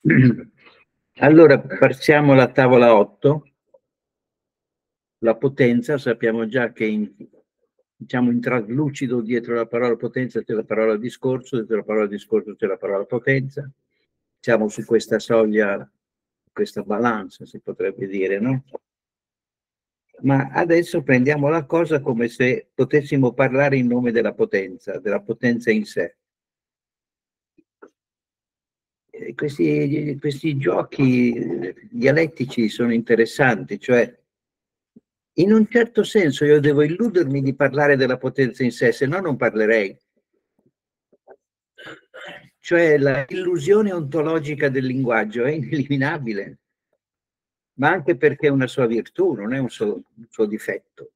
Allora, passiamo alla tavola 8. La potenza, sappiamo già che diciamo in traslucido dietro la parola potenza c'è la parola discorso, dietro la parola discorso c'è la parola potenza. Siamo su questa soglia, questa balance, si potrebbe dire, no? Ma adesso prendiamo la cosa come se potessimo parlare in nome della potenza in sé. Questi giochi dialettici sono interessanti, cioè in un certo senso io devo illudermi di parlare della potenza in sé, se no non parlerei. Cioè l'illusione ontologica del linguaggio è ineliminabile, ma anche perché è una sua virtù, non è un suo difetto.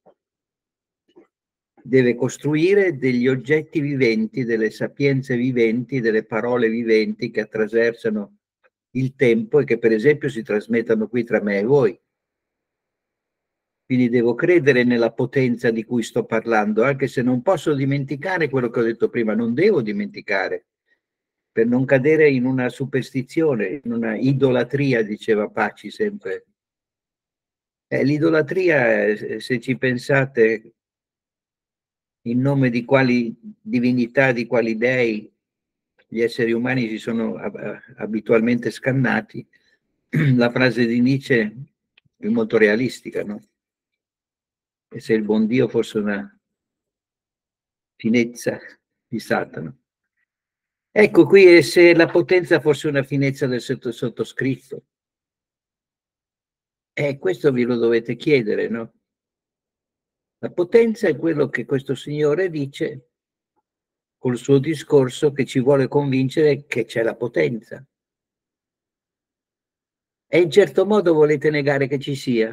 Deve costruire degli oggetti viventi, delle sapienze viventi, delle parole viventi che attraversano il tempo e che per esempio si trasmettano qui tra me e voi. Quindi devo credere nella potenza di cui sto parlando, anche se non posso dimenticare quello che ho detto prima, non devo dimenticare, per non cadere in una superstizione, in una idolatria, diceva Paci sempre. L'idolatria, se ci pensate, in nome di quali divinità, di quali dei gli esseri umani si sono abitualmente scannati, la frase di Nietzsche è molto realistica, no? E se il buon Dio fosse una finezza di Satana. Ecco qui, e se la potenza fosse una finezza del sottoscritto. Questo vi lo dovete chiedere, no? La potenza è quello che questo signore dice col suo discorso, che ci vuole convincere che c'è la potenza. E in certo modo volete negare che ci sia.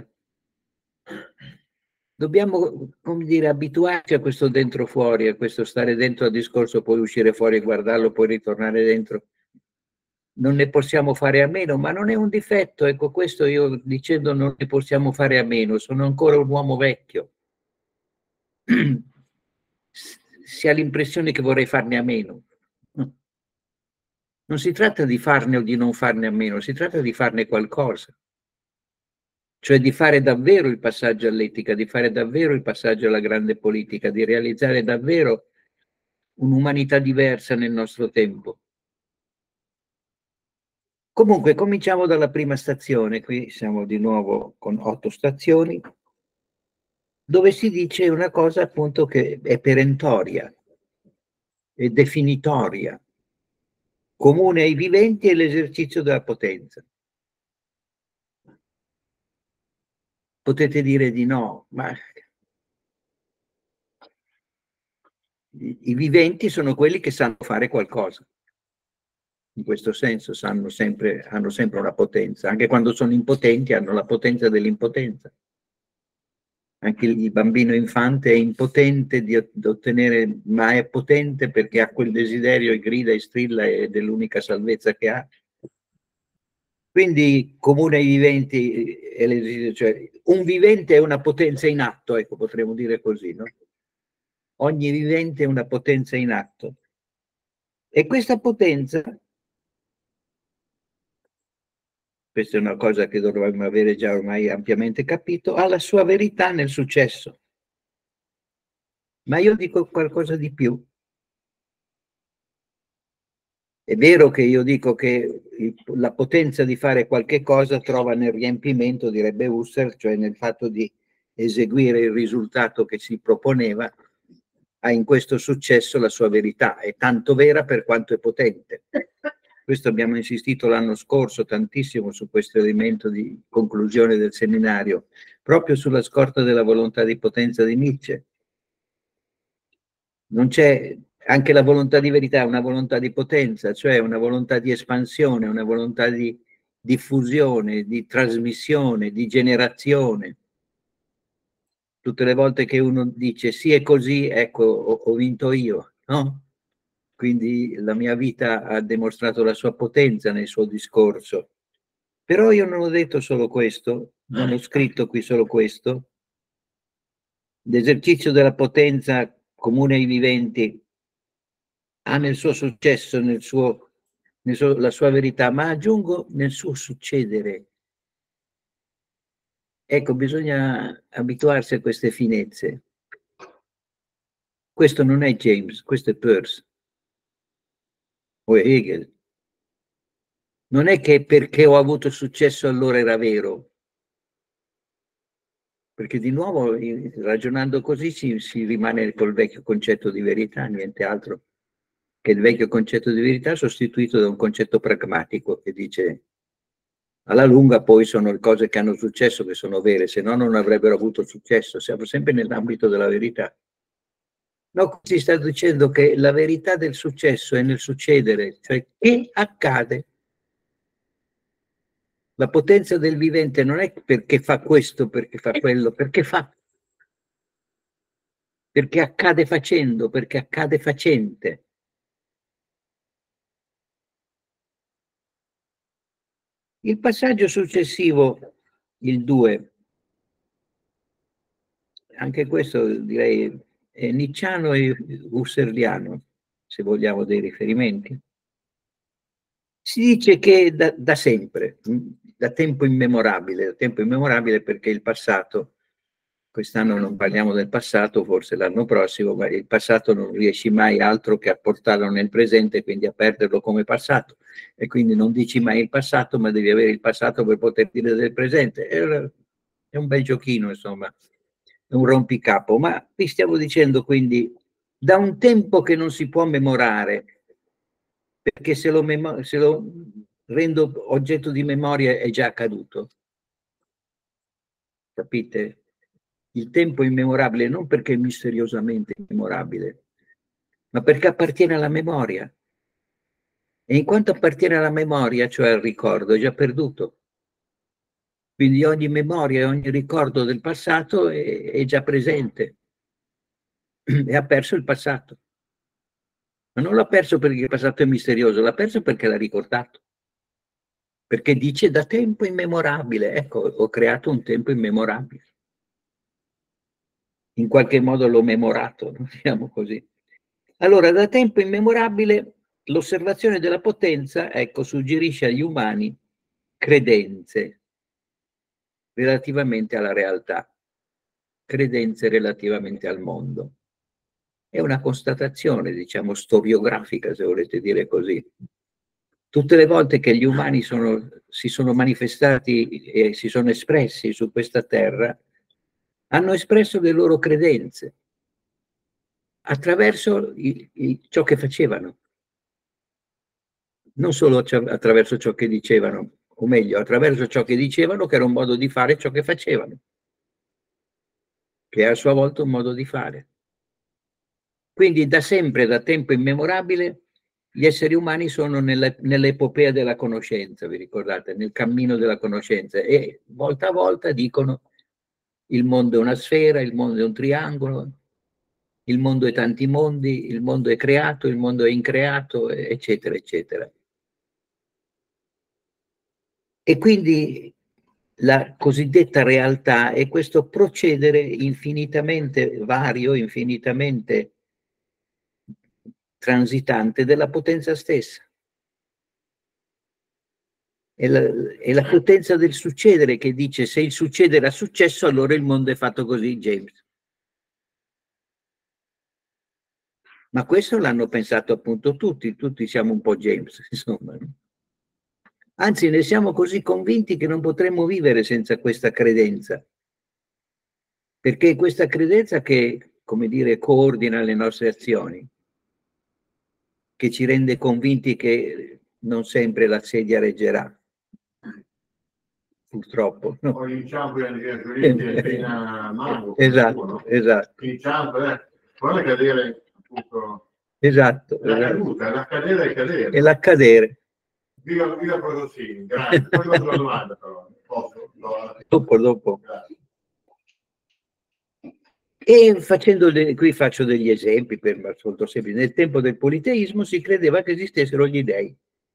Dobbiamo, come dire, abituarci a questo dentro fuori, a questo stare dentro al discorso, poi uscire fuori e guardarlo, poi ritornare dentro. Non ne possiamo fare a meno, ma non è un difetto. Ecco, questo io dicendo non ne possiamo fare a meno, sono ancora un uomo vecchio. Si ha l'impressione che vorrei farne a meno. Non si tratta di farne o di non farne a meno, si tratta di farne qualcosa. Cioè di fare davvero il passaggio all'etica, di fare davvero il passaggio alla grande politica, di realizzare davvero un'umanità diversa nel nostro tempo. Comunque, cominciamo dalla prima stazione, qui siamo di nuovo con 8 stazioni, dove si dice una cosa appunto che è perentoria, è definitoria, comune ai viventi e l'esercizio della potenza. Potete dire di no, ma i viventi sono quelli che sanno fare qualcosa. In questo senso hanno sempre una potenza, anche quando sono impotenti hanno la potenza dell'impotenza. Anche il bambino infante è impotente di ottenere, ma è potente perché ha quel desiderio e grida e strilla ed è l'unica salvezza che ha. Quindi comune ai viventi, cioè, un vivente è una potenza in atto, ecco, potremmo dire così, no? Ogni vivente è una potenza in atto. E questa potenza, questa è una cosa che dovremmo avere già ormai ampiamente capito, ha la sua verità nel successo. Ma io dico qualcosa di più. È vero che io dico che la potenza di fare qualche cosa trova nel riempimento, direbbe Husserl, cioè nel fatto di eseguire il risultato che si proponeva, ha in questo successo la sua verità, è tanto vera per quanto è potente. Questo abbiamo insistito l'anno scorso tantissimo su questo elemento di conclusione del seminario, proprio sulla scorta della volontà di potenza di Nietzsche. Non c'è anche la volontà di verità, una volontà di potenza, cioè una volontà di espansione, una volontà di diffusione, di trasmissione, di generazione. Tutte le volte che uno dice sì è così, ecco, ho vinto io, no? Quindi la mia vita ha dimostrato la sua potenza nel suo discorso. Però io non ho detto solo questo, non ho scritto qui solo questo. L'esercizio della potenza comune ai viventi ha nel suo successo, la sua verità, ma aggiungo nel suo succedere. Ecco, bisogna abituarsi a queste finezze. Questo non è James, questo è Peirce o Hegel. Non è che perché ho avuto successo allora era vero, perché di nuovo ragionando così si rimane col vecchio concetto di verità, niente altro che il vecchio concetto di verità sostituito da un concetto pragmatico che dice alla lunga poi sono le cose che hanno successo che sono vere, se no non avrebbero avuto successo, siamo sempre nell'ambito della verità. No, si sta dicendo che la verità del successo è nel succedere, cioè che accade. La potenza del vivente non è perché fa questo, perché fa quello, perché fa. Perché accade facendo, perché accade facente. Il passaggio successivo, il 2, anche questo direi è nicciano e husserliano, se vogliamo dei riferimenti. Si dice che da sempre, da tempo immemorabile perché il passato, quest'anno non parliamo del passato, forse l'anno prossimo, ma il passato non riesci mai altro che a portarlo nel presente, quindi a perderlo come passato. E quindi non dici mai il passato, ma devi avere il passato per poter dire del presente. È un bel giochino, insomma, è un rompicapo. Ma qui stiamo dicendo quindi, da un tempo che non si può memorare, perché se lo rendo oggetto di memoria è già accaduto. Capite? Il tempo è immemorabile non perché è misteriosamente immemorabile, ma perché appartiene alla memoria. E in quanto appartiene alla memoria, cioè al ricordo, è già perduto. Quindi ogni memoria e ogni ricordo del passato è già presente e ha perso il passato. Ma non l'ha perso perché il passato è misterioso, l'ha perso perché l'ha ricordato. Perché dice da tempo immemorabile, ecco, ho creato un tempo immemorabile. In qualche modo l'ho memorato, diciamo così. Allora, da tempo immemorabile l'osservazione della potenza, ecco, suggerisce agli umani credenze relativamente alla realtà, credenze relativamente al mondo. È una constatazione, diciamo, storiografica, se volete dire così. Tutte le volte che gli umani si sono manifestati e si sono espressi su questa terra, hanno espresso le loro credenze attraverso ciò che facevano, non solo attraverso ciò che dicevano, o meglio, attraverso ciò che dicevano che era un modo di fare ciò che facevano, che è a sua volta un modo di fare. Quindi da sempre, da tempo immemorabile, gli esseri umani sono nell'epopea della conoscenza, vi ricordate, nel cammino della conoscenza e volta a volta dicono il mondo è una sfera, il mondo è un triangolo, il mondo è tanti mondi, il mondo è creato, il mondo è increato, eccetera, eccetera. E quindi la cosiddetta realtà è questo procedere infinitamente vario, infinitamente transitante della potenza stessa. È la potenza del succedere che dice se il succedere ha successo allora il mondo è fatto così, James. Ma questo l'hanno pensato appunto tutti siamo un po' James, insomma. Anzi, ne siamo così convinti che non potremmo vivere senza questa credenza. Perché è questa credenza che, come dire, coordina le nostre azioni, che ci rende convinti che non sempre la sedia reggerà. Purtroppo. No? O inciampo fino mango. Esatto, no? Esatto. Inciampo, non è cadere appunto. Esatto. La caduta, l'accadere e cadere. E l'accadere. Viva Prodossini, grazie. Poi faccio una domanda però. Posso? Dopo. Grazie. E qui faccio degli esempi per molto semplice. Nel tempo del politeismo si credeva che esistessero gli dei.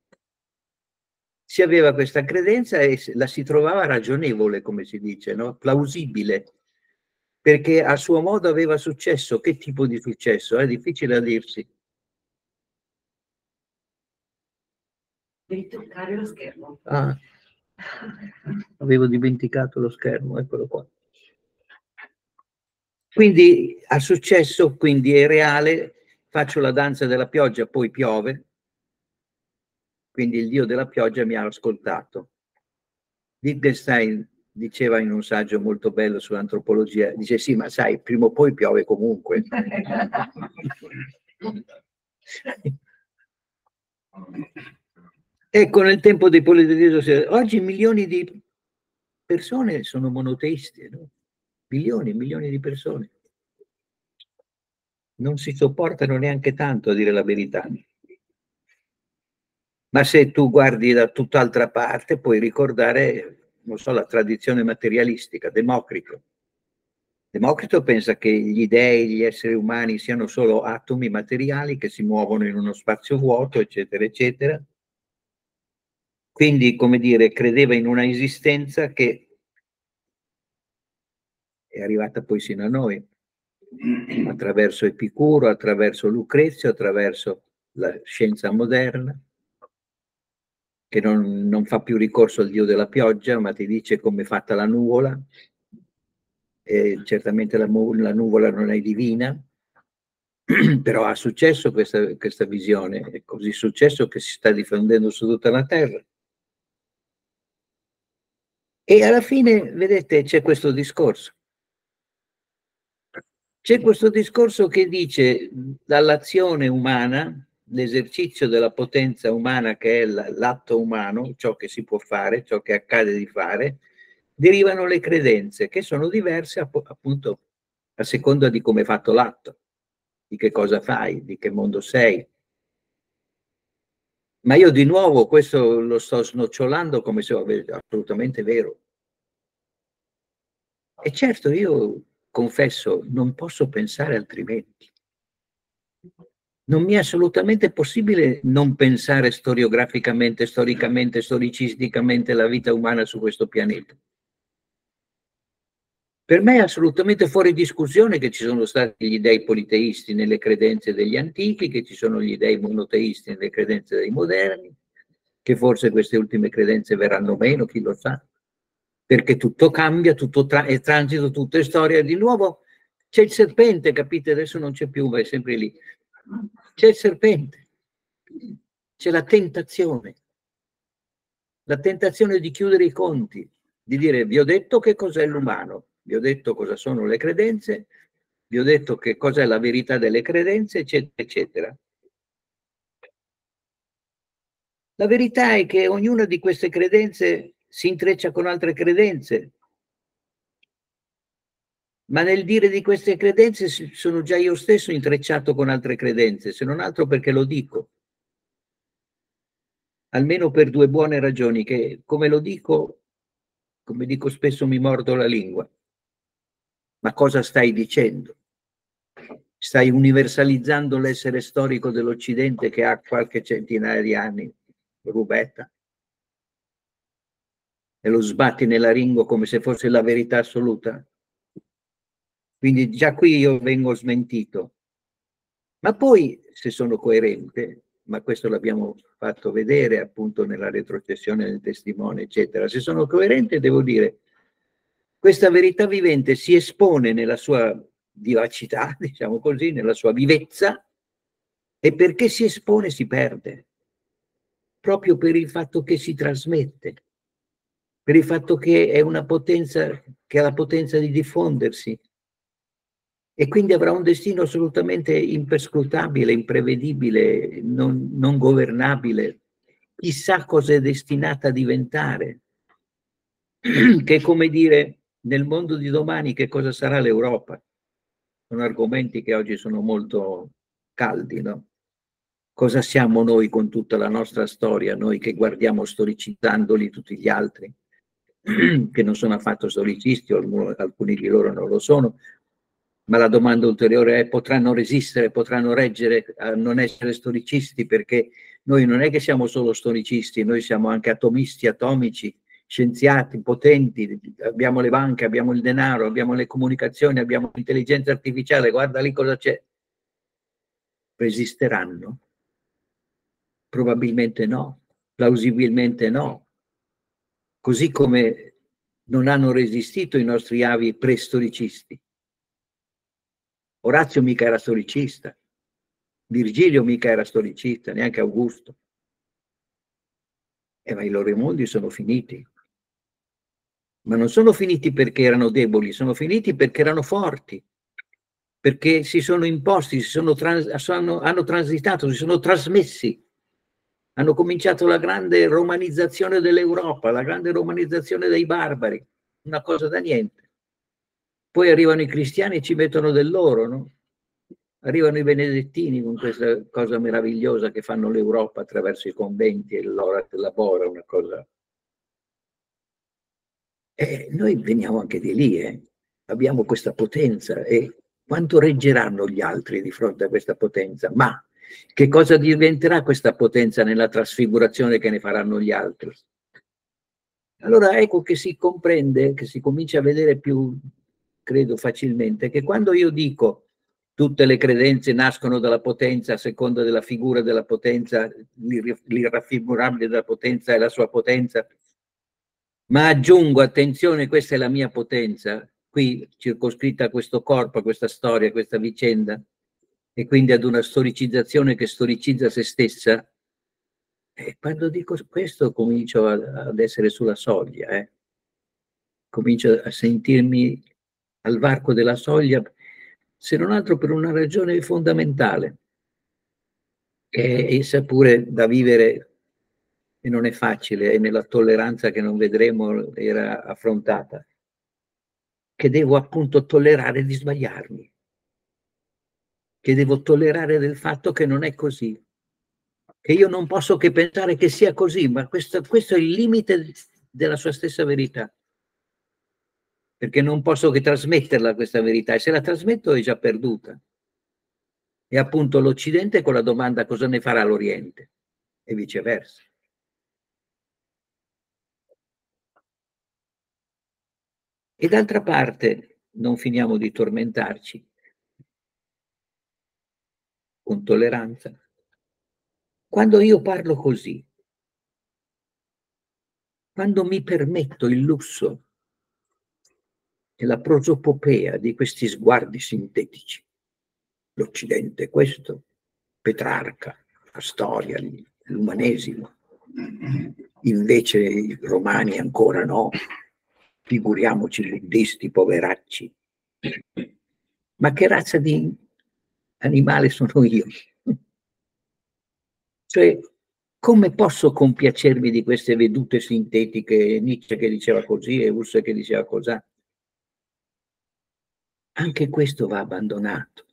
Si aveva questa credenza e la si trovava ragionevole, come si dice, no? Plausibile, perché a suo modo aveva successo. Che tipo di successo? È difficile a dirsi. Devi toccare lo schermo. Ah, avevo dimenticato lo schermo, eccolo qua. Quindi ha successo, quindi è reale, faccio la danza della pioggia, poi piove, quindi il dio della pioggia mi ha ascoltato. Wittgenstein diceva in un saggio molto bello sull'antropologia, dice sì, ma sai, prima o poi piove comunque. Ecco, nel tempo dei politeismi, oggi milioni di persone sono monoteisti, no? Milioni e milioni di persone. Non si sopportano neanche tanto, a dire la verità. Ma se tu guardi da tutt'altra parte, puoi ricordare, non so, la tradizione materialistica, Democrito. Democrito pensa che gli dei, gli esseri umani siano solo atomi materiali che si muovono in uno spazio vuoto, eccetera, eccetera. Quindi, come dire, credeva in una esistenza che è arrivata poi sino a noi, attraverso Epicuro, attraverso Lucrezio, attraverso la scienza moderna, che non fa più ricorso al dio della pioggia, ma ti dice come è fatta la nuvola, e certamente la nuvola non è divina, però ha successo questa visione, è così successo che si sta diffondendo su tutta la Terra. E alla fine, vedete, c'è questo discorso. C'è questo discorso che dice dall'azione umana, l'esercizio della potenza umana che è l'atto umano, ciò che si può fare, ciò che accade di fare, derivano le credenze che sono diverse appunto a seconda di come è fatto l'atto, di che cosa fai, di che mondo sei. Ma io di nuovo questo lo sto snocciolando come se fosse assolutamente vero. E certo io confesso, non posso pensare altrimenti. Non mi è assolutamente possibile non pensare storicamente, storicisticamente la vita umana su questo pianeta. Per me è assolutamente fuori discussione che ci sono stati gli dei politeisti nelle credenze degli antichi, che ci sono gli dei monoteisti nelle credenze dei moderni, che forse queste ultime credenze verranno meno, chi lo sa, perché tutto cambia, tutto è transito, tutto è storia. Di nuovo c'è il serpente, capite? Adesso non c'è più, ma è sempre lì. C'è il serpente, c'è la tentazione di chiudere i conti, di dire vi ho detto che cos'è l'umano, vi ho detto cosa sono le credenze, vi ho detto che cos'è la verità delle credenze, eccetera, eccetera. La verità è che ognuna di queste credenze si intreccia con altre credenze, ma nel dire di queste credenze sono già io stesso intrecciato con altre credenze, se non altro perché lo dico. Almeno per due buone ragioni, che come lo dico, come dico spesso, mi mordo la lingua. Ma cosa stai dicendo? Stai universalizzando l'essere storico dell'Occidente che ha qualche centinaia di anni, rubetta, e lo sbatti nella lingua come se fosse la verità assoluta. Quindi già qui io vengo smentito. Ma poi, se sono coerente, ma questo l'abbiamo fatto vedere appunto nella retrocessione del testimone, eccetera, se sono coerente devo dire questa verità vivente si espone nella sua vivacità, diciamo così, nella sua vivezza, e perché si espone si perde, proprio per il fatto che si trasmette, per il fatto che è una potenza che ha la potenza di diffondersi e quindi avrà un destino assolutamente imperscrutabile, imprevedibile, non governabile. Chissà cosa è destinata a diventare, che è come dire nel mondo di domani che cosa sarà l'Europa. Sono argomenti che oggi sono molto caldi, no? Cosa siamo noi con tutta la nostra storia, noi che guardiamo storicizzandoli tutti gli altri, che non sono affatto storicisti, o alcuni di loro non lo sono, ma la domanda ulteriore è: potranno resistere, potranno reggere a non essere storicisti? Perché noi non è che siamo solo storicisti, noi siamo anche atomisti, atomici, scienziati, potenti, abbiamo le banche, abbiamo il denaro, abbiamo le comunicazioni, abbiamo l'intelligenza artificiale, guarda lì cosa c'è. Resisteranno? Probabilmente no. Plausibilmente no. Così come non hanno resistito i nostri avi prestoricisti. Orazio mica era storicista, Virgilio mica era storicista, neanche Augusto. Ma i loro mondi sono finiti. Ma non sono finiti perché erano deboli, sono finiti perché erano forti, perché si sono imposti, hanno transitato, si sono trasmessi. Hanno cominciato la grande romanizzazione dell'Europa, la grande romanizzazione dei barbari, una cosa da niente. Poi arrivano i cristiani e ci mettono del loro, no? Arrivano i benedettini con questa cosa meravigliosa che fanno l'Europa attraverso i conventi e l'ora che lavora, una cosa. E noi veniamo anche di lì, abbiamo questa potenza, e quanto reggeranno gli altri di fronte a questa potenza? Ma che cosa diventerà questa potenza nella trasfigurazione che ne faranno gli altri? Allora ecco che si comprende, che si comincia a vedere più, credo facilmente, che quando io dico tutte le credenze nascono dalla potenza a seconda della figura della potenza, l'irraffigurabile della potenza e la sua potenza, ma aggiungo, attenzione, questa è la mia potenza, qui circoscritta a questo corpo, a questa storia, a questa vicenda, e quindi ad una storicizzazione che storicizza se stessa. E quando dico questo comincio ad essere sulla soglia, comincio a sentirmi al varco della soglia, se non altro per una ragione fondamentale, che è essa pure da vivere, e non è facile, e nella tolleranza che non vedremo era affrontata, che devo appunto tollerare di sbagliarmi, che devo tollerare del fatto che non è così, che io non posso che pensare che sia così, ma questo è il limite della sua stessa verità, perché non posso che trasmetterla questa verità, e se la trasmetto è già perduta. E appunto l'Occidente con la domanda cosa ne farà l'Oriente, e viceversa. E d'altra parte non finiamo di tormentarci con tolleranza. Quando io parlo così, quando mi permetto il lusso e la prosopopea di questi sguardi sintetici, l'Occidente questo, Petrarca, la storia, l'umanesimo, invece i romani ancora no, figuriamoci i buddisti, poveracci. Ma che razza di animale sono io? Cioè, come posso compiacermi di queste vedute sintetiche, Nietzsche che diceva così e Husserl che diceva così? Anche questo va abbandonato.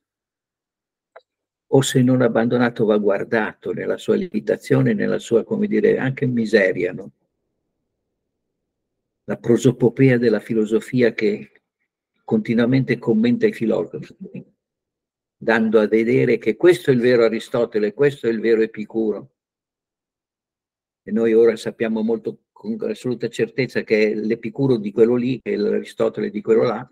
O se non abbandonato va guardato nella sua limitazione, nella sua, come dire, anche miseria, no? La prosopopea della filosofia che continuamente commenta i filosofi, dando a vedere che questo è il vero Aristotele, questo è il vero Epicuro. E noi ora sappiamo molto con assoluta certezza che è l'Epicuro di quello lì e l'Aristotele di quello là,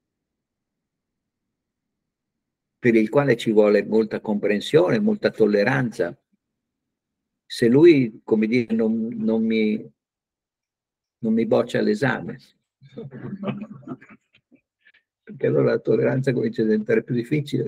per il quale ci vuole molta comprensione, molta tolleranza. Se lui, come dire, non mi boccia l'esame, perché allora la tolleranza comincia a diventare più difficile.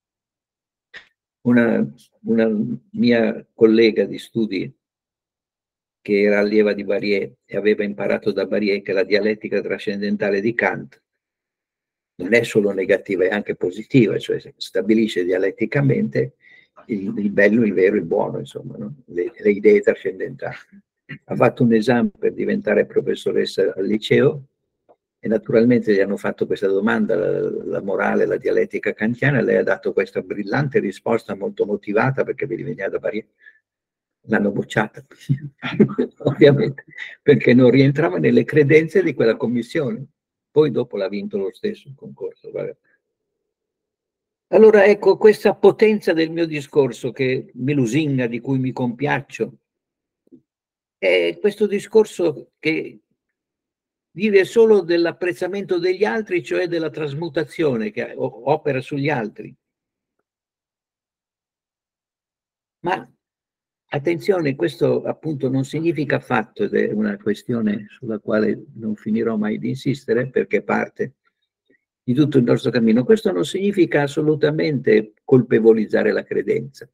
Una mia collega di studi, che era allieva di Barrier e aveva imparato da Barrier che la dialettica trascendentale di Kant non è solo negativa, è anche positiva, cioè stabilisce dialetticamente il bello, il vero, il buono, insomma, no? le idee trascendentali. Ha fatto un esame per diventare professoressa al liceo e naturalmente gli hanno fatto questa domanda, la morale, la dialettica kantiana, e lei ha dato questa brillante risposta molto motivata perché veniva da Barrier. L'hanno bocciata, ovviamente, perché non rientrava nelle credenze di quella commissione. Poi dopo l'ha vinto lo stesso il concorso. Vabbè. Allora ecco, questa potenza del mio discorso che mi lusinga, di cui mi compiaccio, è questo discorso che vive solo dell'apprezzamento degli altri, cioè della trasmutazione che opera sugli altri. Ma Attenzione, questo appunto non significa affatto, ed è una questione sulla quale non finirò mai di insistere perché parte di tutto il nostro cammino, questo non significa assolutamente colpevolizzare la credenza.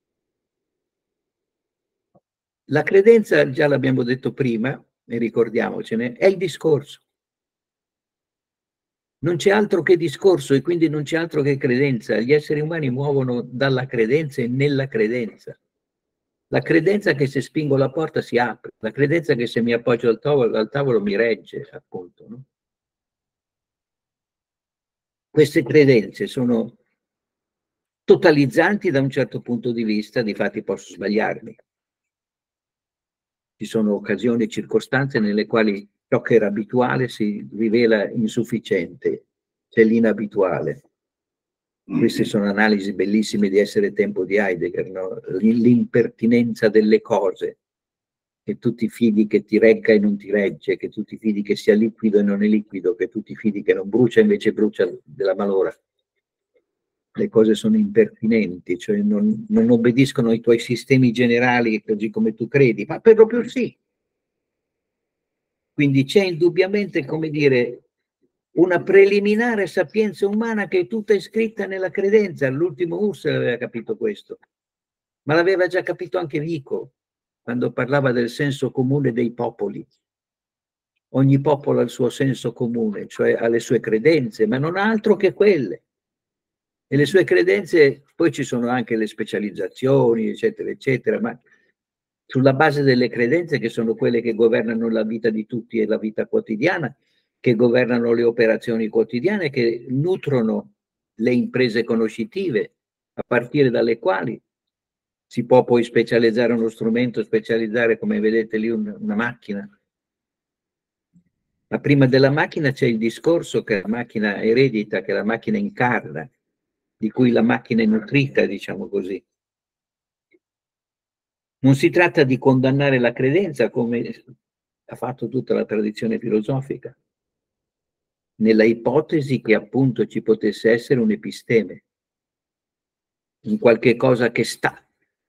La credenza, già l'abbiamo detto prima, e ricordiamocene, è il discorso. Non c'è altro che discorso e quindi non c'è altro che credenza. Gli esseri umani muovono dalla credenza e nella credenza. La credenza che se spingo la porta si apre, la credenza che se mi appoggio al tavolo mi regge, appunto. No? Queste credenze sono totalizzanti da un certo punto di vista, difatti posso sbagliarmi. Ci sono occasioni e circostanze nelle quali ciò che era abituale si rivela insufficiente, c'è l'inabituale. Queste sono analisi bellissime di Essere tempo di Heidegger, no? L'impertinenza delle cose, che tu ti fidi che ti regga e non ti regge, che tu ti fidi che sia liquido e non è liquido, che tu ti fidi che non brucia e invece brucia della malora. Le cose sono impertinenti, cioè non obbediscono ai tuoi sistemi generali così come tu credi, ma per lo più sì. Quindi c'è indubbiamente, come dire, una preliminare sapienza umana che è tutta iscritta nella credenza. L'ultimo Husserl aveva capito questo, ma l'aveva già capito anche Vico, quando parlava del senso comune dei popoli. Ogni popolo ha il suo senso comune, cioè ha le sue credenze, ma non ha altro che quelle. E le sue credenze, poi ci sono anche le specializzazioni, eccetera, eccetera, ma sulla base delle credenze che sono quelle che governano la vita di tutti e la vita quotidiana, che governano le operazioni quotidiane, che nutrono le imprese conoscitive, a partire dalle quali si può poi specializzare uno strumento, specializzare, come vedete lì, una macchina. Ma prima della macchina c'è il discorso che la macchina eredita, che la macchina incarna, di cui la macchina è nutrita, diciamo così. Non si tratta di condannare la credenza come ha fatto tutta la tradizione filosofica, nella ipotesi che appunto ci potesse essere un episteme, un qualche cosa che sta,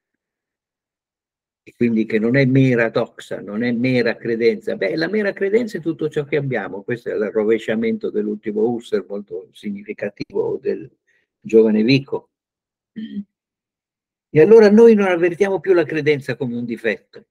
e quindi che non è mera doxa, non è mera credenza. Beh, la mera credenza è tutto ciò che abbiamo, questo è l'arrovesciamento dell'ultimo Husserl, molto significativo del giovane Vico. E allora noi non avvertiamo più la credenza come un difetto,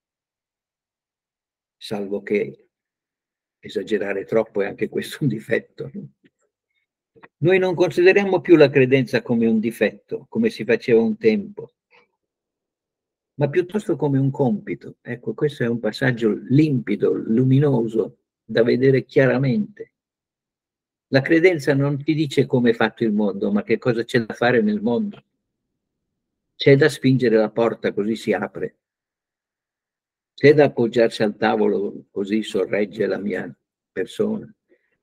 salvo che esagerare troppo è anche questo un difetto. Noi non consideriamo più la credenza come un difetto, come si faceva un tempo, ma piuttosto come un compito. Ecco, questo è un passaggio limpido, luminoso, da vedere chiaramente. La credenza non ti dice come è fatto il mondo, ma che cosa c'è da fare nel mondo. C'è da spingere la porta, così si apre. C'è da appoggiarsi al tavolo, così sorregge la mia persona.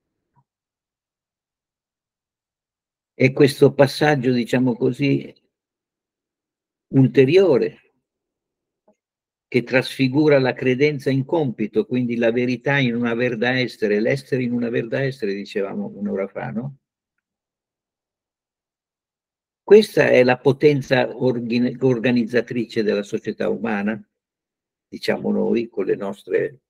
E questo passaggio, diciamo così, ulteriore, che trasfigura la credenza in compito, quindi la verità in un aver da essere, l'essere in un aver da essere, dicevamo un'ora fa, no? Questa è la potenza organizzatrice della società umana, diciamo noi, con le nostre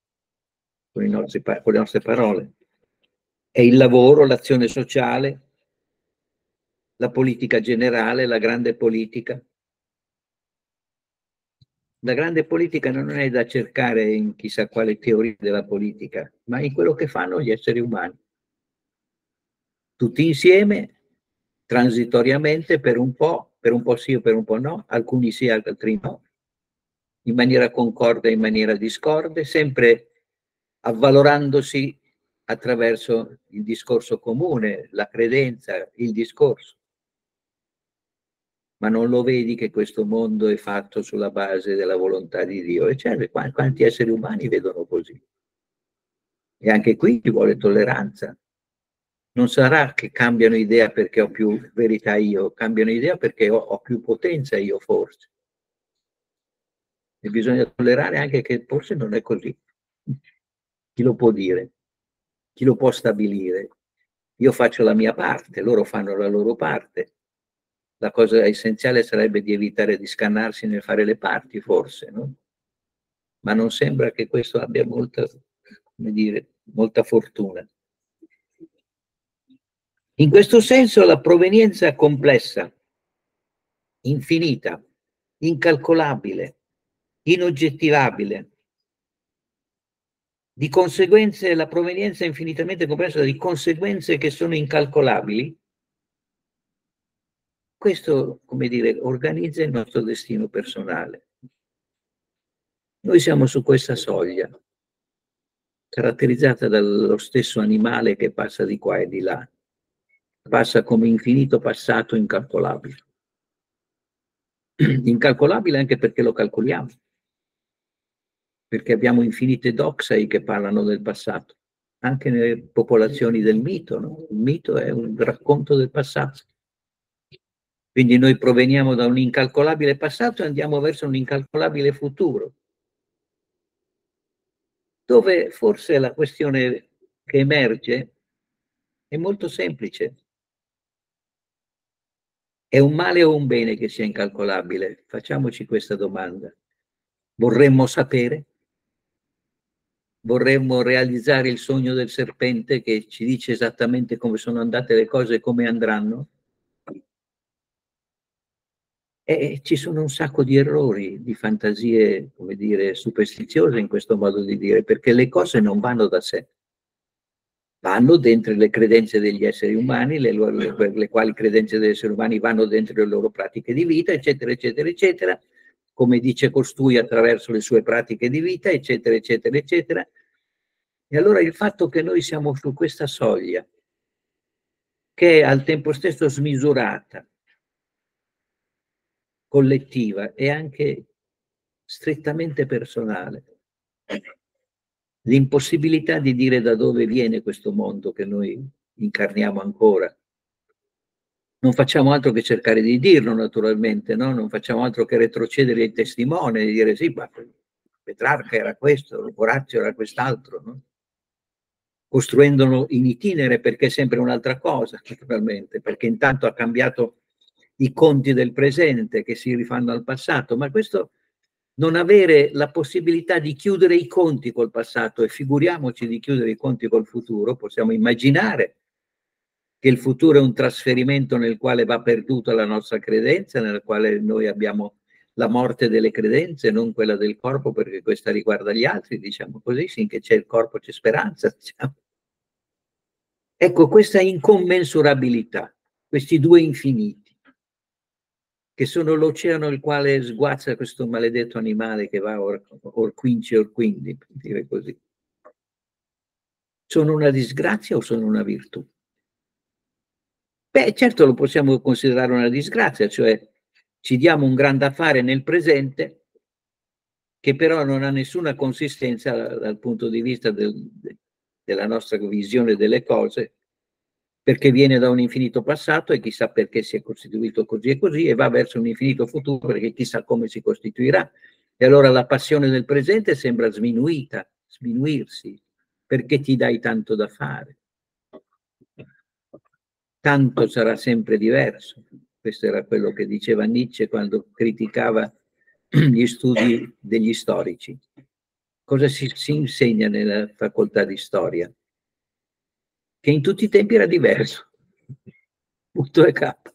parole. È il lavoro, l'azione sociale, la politica generale, la grande politica. La grande politica non è da cercare in chissà quale teoria della politica, ma in quello che fanno gli esseri umani. Tutti insieme, transitoriamente, per un po' sì o per un po' no, alcuni sì, altri no, in maniera concorde e in maniera discorde, sempre avvalorandosi attraverso il discorso comune, la credenza, il discorso. Ma non lo vedi che questo mondo è fatto sulla base della volontà di Dio? E certo, quanti esseri umani vedono così? E anche qui ci vuole tolleranza. Non sarà che cambiano idea perché ho più verità io, cambiano idea perché ho più potenza io forse. E bisogna tollerare anche che forse non è così. Chi lo può dire? Chi lo può stabilire? Io faccio la mia parte, loro fanno la loro parte. la cosa essenziale sarebbe di evitare di scannarsi nel fare le parti, forse, no? Ma non sembra che questo abbia molta, come dire, molta fortuna. In questo senso la provenienza complessa, infinita, incalcolabile, inoggettivabile, di conseguenze, la provenienza infinitamente complessa di conseguenze che sono incalcolabili, questo, come dire, organizza il nostro destino personale. Noi siamo su questa soglia, caratterizzata dallo stesso animale che passa di qua e di là, passa come infinito passato incalcolabile. Incalcolabile anche perché lo calcoliamo, perché abbiamo infinite doxai che parlano del passato, anche nelle popolazioni del mito, no? Il mito è un racconto del passato. Quindi noi proveniamo da un incalcolabile passato e andiamo verso un incalcolabile futuro, dove forse la questione che emerge è molto semplice. È un male o un bene che sia incalcolabile? Facciamoci questa domanda. Vorremmo sapere? Vorremmo realizzare il sogno del serpente che ci dice esattamente come sono andate le cose e come andranno? E ci sono un sacco di errori, di fantasie, come dire, superstiziose in questo modo di dire, perché le cose non vanno da sé. Vanno dentro le credenze degli esseri umani, per le quali credenze degli esseri umani vanno dentro le loro pratiche di vita, eccetera, eccetera, eccetera, come dice costui attraverso le sue pratiche di vita, eccetera, eccetera, eccetera. E allora il fatto che noi siamo su questa soglia, che è al tempo stesso smisurata, collettiva e anche strettamente personale, l'impossibilità di dire da dove viene questo mondo che noi incarniamo ancora. Non facciamo altro che cercare di dirlo, naturalmente, no? Non facciamo altro che retrocedere il testimone e dire sì, ma Petrarca era questo, Orazio era quest'altro, no? Costruendolo in itinere perché è sempre un'altra cosa, naturalmente, perché intanto ha cambiato i conti del presente che si rifanno al passato, ma questo non avere la possibilità di chiudere i conti col passato e figuriamoci di chiudere i conti col futuro, possiamo immaginare che il futuro è un trasferimento nel quale va perduta la nostra credenza, nel quale noi abbiamo la morte delle credenze, non quella del corpo, perché questa riguarda gli altri, diciamo così, finché c'è il corpo c'è speranza, diciamo. Ecco, questa incommensurabilità, questi due infiniti, che sono l'oceano il quale sguazza questo maledetto animale che va or quinci or quindi, per dire così. Sono una disgrazia o sono una virtù? Beh, certo lo possiamo considerare una disgrazia, cioè ci diamo un grande affare nel presente che però non ha nessuna consistenza dal punto di vista della nostra visione delle cose, perché viene da un infinito passato e chissà perché si è costituito così e così, e va verso un infinito futuro perché chissà come si costituirà. E allora la passione del presente sembra sminuirsi, perché ti dai tanto da fare. Tanto sarà sempre diverso. Questo era quello che diceva Nietzsche quando criticava gli studi degli storici. Cosa si insegna nella facoltà di storia? Che in tutti i tempi era diverso. Punto e capo.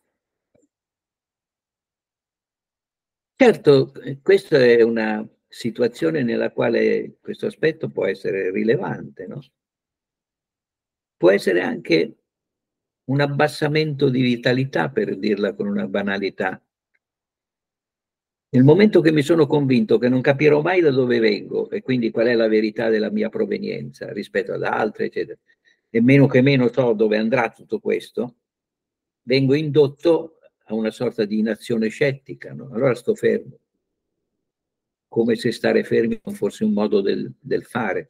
Certo, questa è una situazione nella quale questo aspetto può essere rilevante, no? Può essere anche un abbassamento di vitalità, per dirla con una banalità. Nel momento che mi sono convinto che non capirò mai da dove vengo e quindi qual è la verità della mia provenienza rispetto ad altre, eccetera, e meno che meno so dove andrà tutto questo, vengo indotto a una sorta di inazione scettica, no? Allora sto fermo, come se stare fermi non fosse un modo del fare.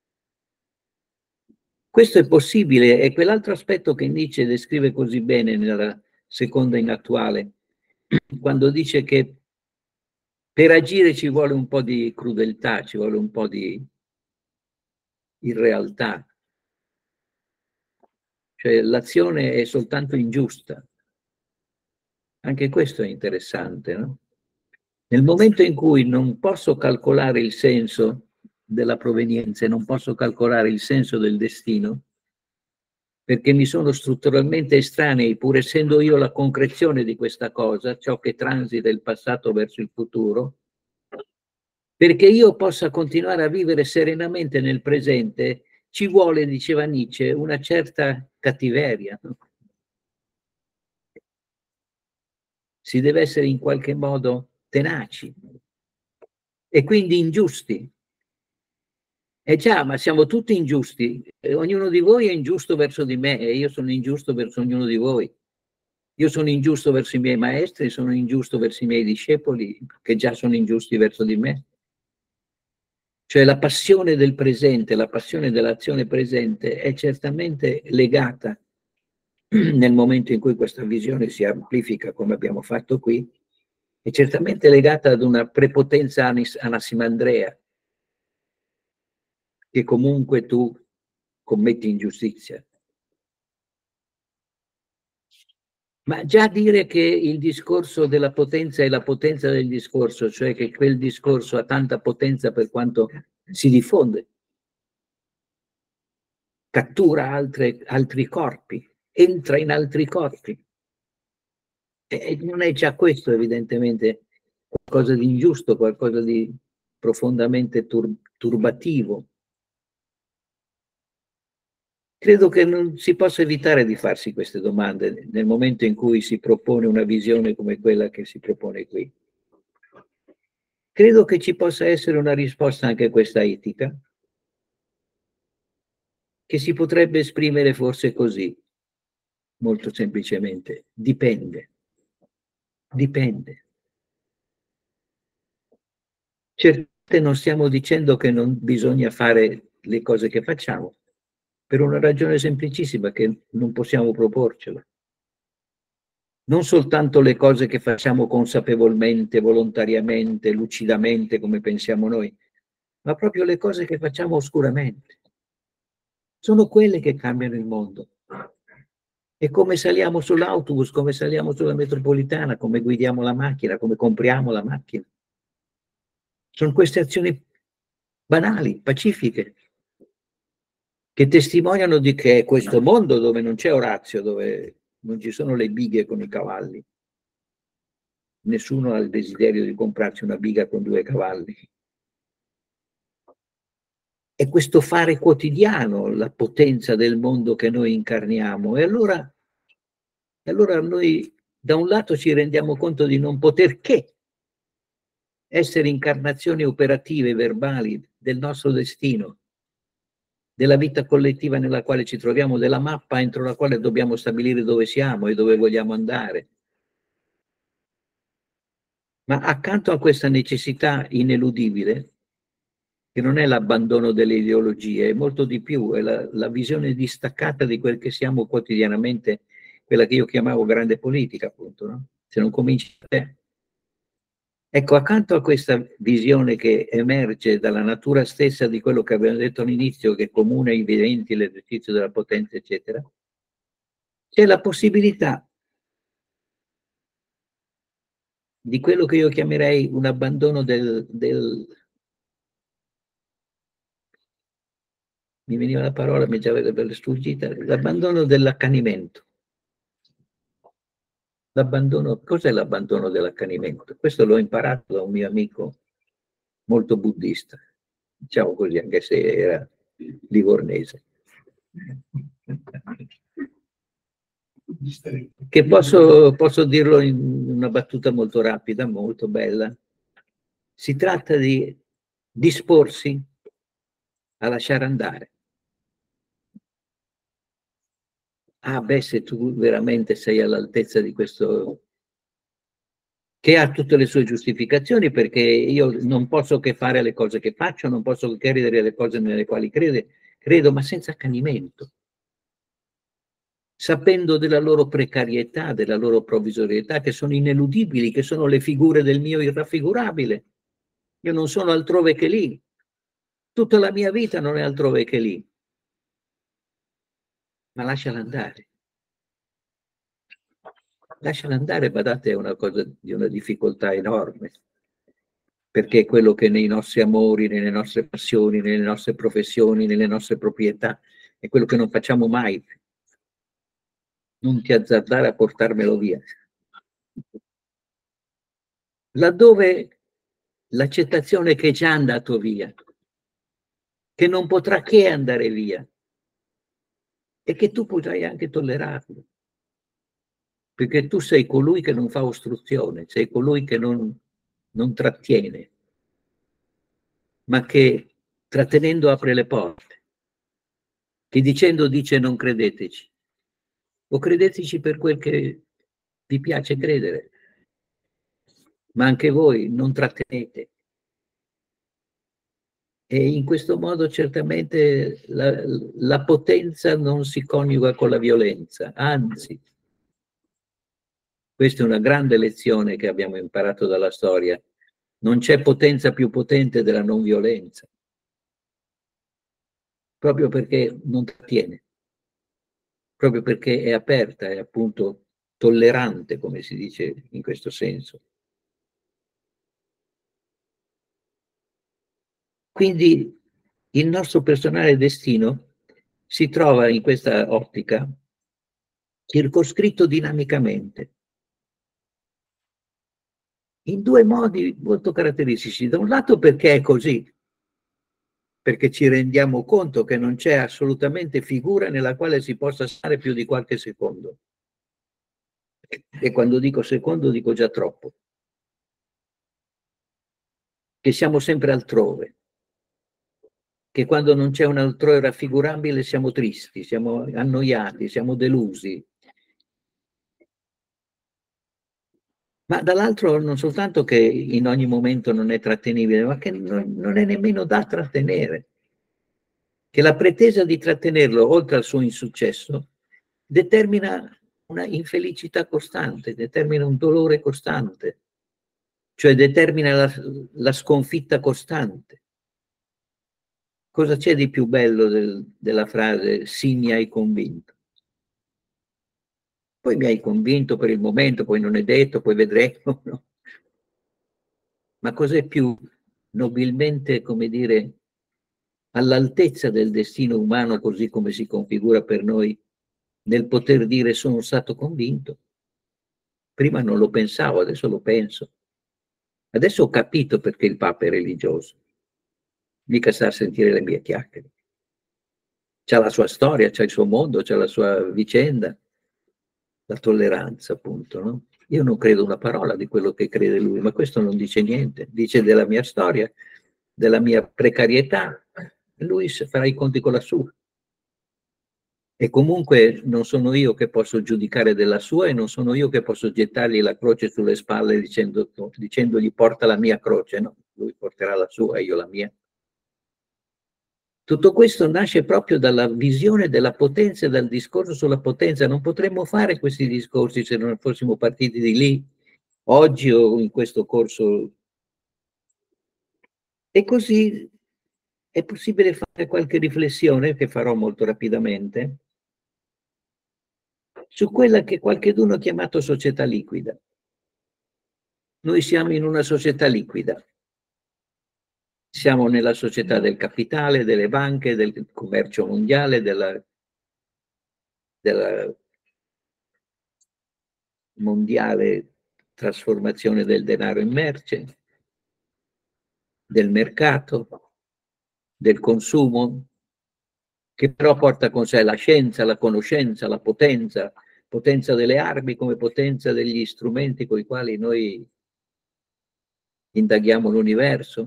Questo è possibile, è quell'altro aspetto che Nietzsche descrive così bene nella seconda inattuale, quando dice che per agire ci vuole un po' di crudeltà, ci vuole un po' di irrealtà, cioè l'azione è soltanto ingiusta, Anche questo è interessante, no? Nel momento in cui non posso calcolare il senso della provenienza e non posso calcolare il senso del destino, perché mi sono strutturalmente estranei, pur essendo io la concrezione di questa cosa, ciò che transita il passato verso il futuro, perché io possa continuare a vivere serenamente nel presente, ci vuole, diceva Nietzsche, una certa cattiveria. No? Si deve essere in qualche modo tenaci e quindi ingiusti. Già, ma siamo tutti ingiusti. Ognuno di voi è ingiusto verso di me e io sono ingiusto verso ognuno di voi. Io sono ingiusto verso i miei maestri, sono ingiusto verso i miei discepoli, che già sono ingiusti verso di me. Cioè la passione del presente, la passione dell'azione presente è certamente legata, nel momento in cui questa visione si amplifica come abbiamo fatto qui, è certamente legata ad una prepotenza anasimandrea, che comunque tu commetti ingiustizia. Ma già dire che il discorso della potenza è la potenza del discorso, cioè che quel discorso ha tanta potenza per quanto si diffonde, cattura altri corpi, entra in altri corpi. E non è già questo evidentemente qualcosa di ingiusto, qualcosa di profondamente turbativo. Credo che non si possa evitare di farsi queste domande nel momento in cui si propone una visione come quella che si propone qui. Credo che ci possa essere una risposta anche a questa etica, che si potrebbe esprimere forse così, molto semplicemente: dipende. Dipende. Certamente non stiamo dicendo che non bisogna fare le cose che facciamo, per una ragione semplicissima, che non possiamo proporcela. Non soltanto le cose che facciamo consapevolmente, volontariamente, lucidamente, come pensiamo noi, ma proprio le cose che facciamo oscuramente. Sono quelle che cambiano il mondo. E come saliamo sull'autobus, come saliamo sulla metropolitana, come guidiamo la macchina, come compriamo la macchina. Sono queste azioni banali, pacifiche, che testimoniano di che è questo mondo dove non c'è Orazio, dove non ci sono le bighe con i cavalli. Nessuno ha il desiderio di comprarsi una biga con 2 cavalli. È questo fare quotidiano la potenza del mondo che noi incarniamo. E allora noi da un lato ci rendiamo conto di non poter che essere incarnazioni operative, verbali del nostro destino, della vita collettiva nella quale ci troviamo, della mappa entro la quale dobbiamo stabilire dove siamo e dove vogliamo andare. Ma accanto a questa necessità ineludibile, che non è l'abbandono delle ideologie, è molto di più, è la visione distaccata di quel che siamo quotidianamente, quella che io chiamavo grande politica, appunto, no? Se non cominci da te. Ecco, accanto a questa visione che emerge dalla natura stessa di quello che abbiamo detto all'inizio, che comune ai viventi l'esercizio della potenza, eccetera, c'è la possibilità di quello che io chiamerei un abbandono mi veniva la parola, mi già per sfuggita, l'abbandono dell'accanimento. L'abbandono, cos'è l'abbandono dell'accanimento? Questo l'ho imparato da un mio amico molto buddista, diciamo così, anche se era livornese. Che posso dirlo in una battuta molto rapida, molto bella. Si tratta di disporsi a lasciare andare. Ah beh, se tu veramente sei all'altezza di questo, che ha tutte le sue giustificazioni, perché io non posso che fare le cose che faccio, non posso che credere le cose nelle quali credo, ma senza accanimento, sapendo della loro precarietà, della loro provvisorietà, che sono ineludibili, che sono le figure del mio irraffigurabile. Io non sono altrove che lì. Tutta la mia vita non è altrove che lì. Ma lasciala andare. lasciala andare, badate, è una cosa di una difficoltà enorme, perché è quello che nei nostri amori, nelle nostre passioni, nelle nostre professioni, nelle nostre proprietà, è quello che non facciamo mai. Non ti azzardare a portarmelo via. Laddove l'accettazione che è già andato via, che non potrà che andare via, e che tu potrai anche tollerarlo, perché tu sei colui che non fa ostruzione, sei colui che non trattiene, ma che trattenendo apre le porte, che dicendo dice non credeteci, o credeteci per quel che vi piace credere, ma anche voi non trattenete. E in questo modo certamente la potenza non si coniuga con la violenza, anzi, questa è una grande lezione che abbiamo imparato dalla storia. Non c'è potenza più potente della non violenza, proprio perché non trattiene, proprio perché è aperta, è appunto tollerante, come si dice in questo senso. Quindi il nostro personale destino si trova in questa ottica circoscritto dinamicamente, in due modi molto caratteristici. Da un lato perché è così, perché ci rendiamo conto che non c'è assolutamente figura nella quale si possa stare più di qualche secondo. E quando dico secondo dico già troppo. Che siamo sempre altrove, che quando non c'è un altrove raffigurabile siamo tristi, siamo annoiati, siamo delusi. Ma dall'altro non soltanto che in ogni momento non è trattenibile, ma che non è nemmeno da trattenere. Che la pretesa di trattenerlo, oltre al suo insuccesso, determina una infelicità costante, determina un dolore costante, cioè determina la sconfitta costante. Cosa c'è di più bello della frase "sì, mi hai convinto"? Poi mi hai convinto per il momento, poi non è detto, poi vedremo, no? Ma cos'è più nobilmente, come dire, all'altezza del destino umano così come si configura per noi, nel poter dire sono stato convinto? Prima non lo pensavo, adesso lo penso. Adesso ho capito perché il Papa è religioso. Mica sta a sentire le mie chiacchiere. C'ha la sua storia, c'ha il suo mondo, c'ha la sua vicenda, la tolleranza, appunto, no? Io non credo una parola di quello che crede lui, ma questo non dice niente, dice della mia storia, della mia precarietà. Lui farà i conti con la sua. E comunque non sono io che posso giudicare della sua e non sono io che posso gettargli la croce sulle spalle dicendogli porta la mia croce, no? Lui porterà la sua e io la mia. Tutto questo nasce proprio dalla visione della potenza e dal discorso sulla potenza. Non potremmo fare questi discorsi se non fossimo partiti di lì, oggi o in questo corso. E così è possibile fare qualche riflessione, che farò molto rapidamente, su quella che qualcheduno ha chiamato società liquida. Noi siamo in una società liquida. Siamo nella società del capitale, delle banche, del commercio mondiale, della mondiale trasformazione del denaro in merce, del mercato, del consumo, che però porta con sé la scienza, la conoscenza, la potenza delle armi come potenza degli strumenti con i quali noi indaghiamo l'universo.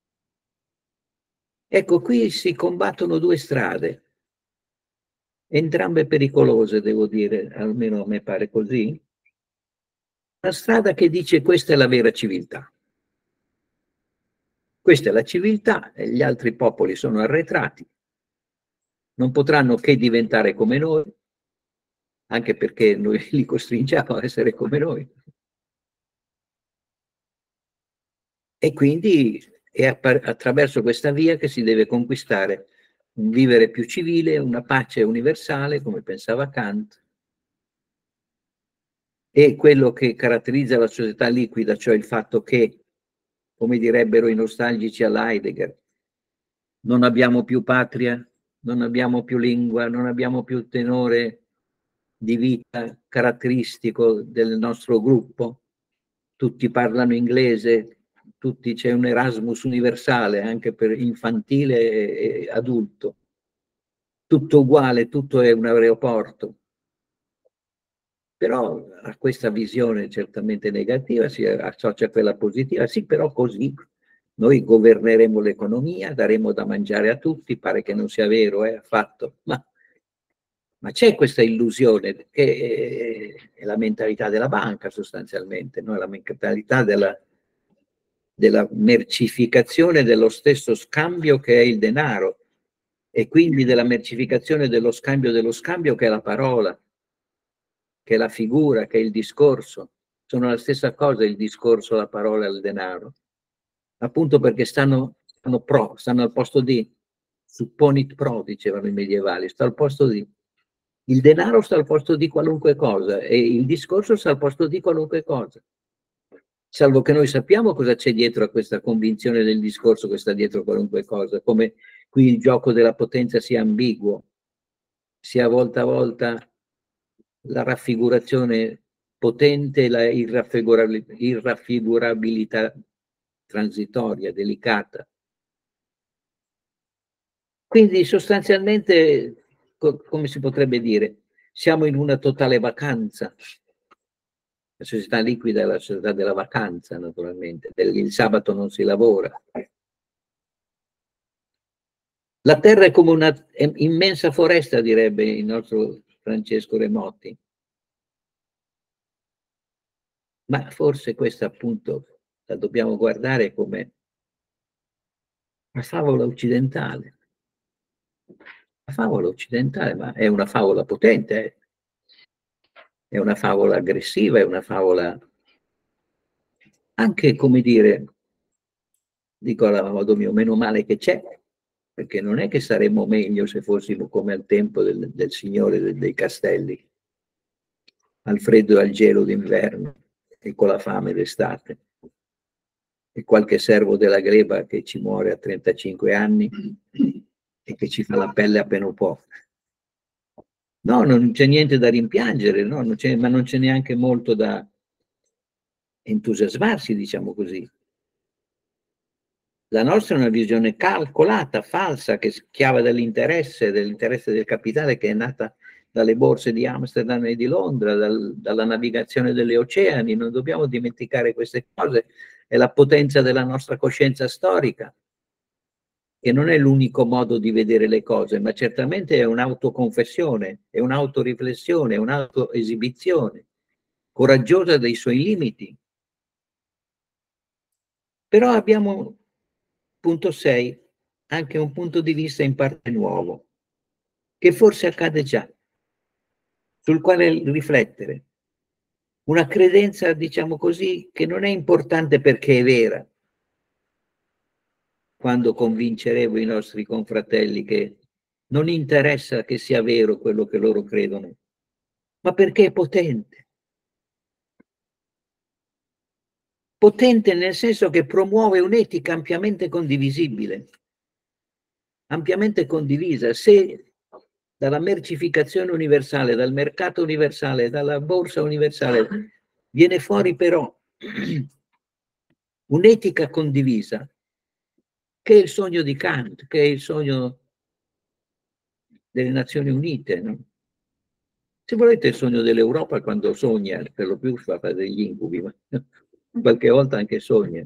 Ecco, qui si combattono due strade, entrambe pericolose, devo dire, almeno a me pare così. Una strada che dice questa è la vera civiltà. Questa è la civiltà e gli altri popoli sono arretrati, non potranno che diventare come noi, anche perché noi li costringiamo a essere come noi. E quindi è attraverso questa via che si deve conquistare un vivere più civile, una pace universale, come pensava Kant, E quello che caratterizza la società liquida, cioè il fatto che, come direbbero i nostalgici all'Heidegger, non abbiamo più patria, non abbiamo più lingua, non abbiamo più tenore di vita caratteristico del nostro gruppo, tutti parlano inglese, tutti c'è un Erasmus universale anche per infantile e adulto, tutto uguale, tutto è un aeroporto. Però a questa visione certamente negativa si associa quella positiva, sì, però così noi governeremo l'economia, daremo da mangiare a tutti, pare che non sia vero, affatto, ma c'è questa illusione che è la mentalità della banca sostanzialmente, no? La mentalità della mercificazione dello stesso scambio che è il denaro e quindi della mercificazione dello scambio che è la parola, che è la figura, che è il discorso. Sono la stessa cosa il discorso, la parola e il denaro, appunto perché stanno al posto di, supponit pro, dicevano i medievali, sta al posto di. Il denaro sta al posto di qualunque cosa e il discorso sta al posto di qualunque cosa. Salvo che noi sappiamo cosa c'è dietro a questa convinzione del discorso che sta dietro qualunque cosa, come qui il gioco della potenza sia ambiguo, sia volta a volta la raffigurazione potente e la irraffigurabilità transitoria, delicata. Quindi sostanzialmente, come si potrebbe dire, siamo in una totale vacanza. La società liquida è la società della vacanza, naturalmente. Il sabato non si lavora. La terra è come una immensa foresta, direbbe il nostro Francesco Remotti. Ma forse questa appunto la dobbiamo guardare come una favola occidentale. La favola occidentale, ma è una favola potente, è una favola aggressiva, è una favola anche, come dire, dico a modo mio, meno male che c'è, perché non è che saremmo meglio se fossimo come al tempo del Signore dei Castelli, al freddo e al gelo d'inverno e con la fame d'estate. E qualche servo della gleba che ci muore a 35 anni e che ci fa la pelle appena può. No, non c'è niente da rimpiangere, no? Ma non c'è neanche molto da entusiasmarsi, diciamo così. La nostra è una visione calcolata, falsa, che schiava dell'interesse del capitale che è nata dalle borse di Amsterdam e di Londra, dalla navigazione degli oceani. Non dobbiamo dimenticare queste cose. È la potenza della nostra coscienza storica, che non è l'unico modo di vedere le cose, ma certamente è un'autoconfessione, è un'autoriflessione, è un'autoesibizione, coraggiosa dei suoi limiti. Però abbiamo, punto 6, anche un punto di vista in parte nuovo, che forse accade già, sul quale riflettere. Una credenza, diciamo così, che non è importante perché è vera, quando convinceremo i nostri confratelli che non interessa che sia vero quello che loro credono, ma perché è potente. Potente nel senso che promuove un'etica ampiamente condivisibile, ampiamente condivisa. Se dalla mercificazione universale, dal mercato universale, dalla borsa universale, viene fuori però un'etica condivisa, che è il sogno di Kant, che è il sogno delle Nazioni Unite, no? Se volete il sogno dell'Europa quando sogna, per lo più fa degli incubi, ma qualche volta anche sogna.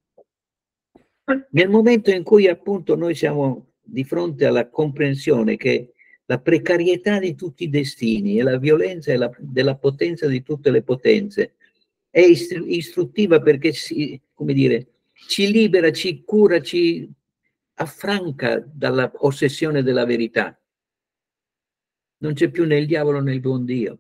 Nel momento in cui appunto noi siamo di fronte alla comprensione che la precarietà di tutti i destini e la violenza della potenza di tutte le potenze è istruttiva perché come dire, ci libera, ci cura, ci affranca dalla ossessione della verità. Non c'è più né il diavolo né il buon Dio,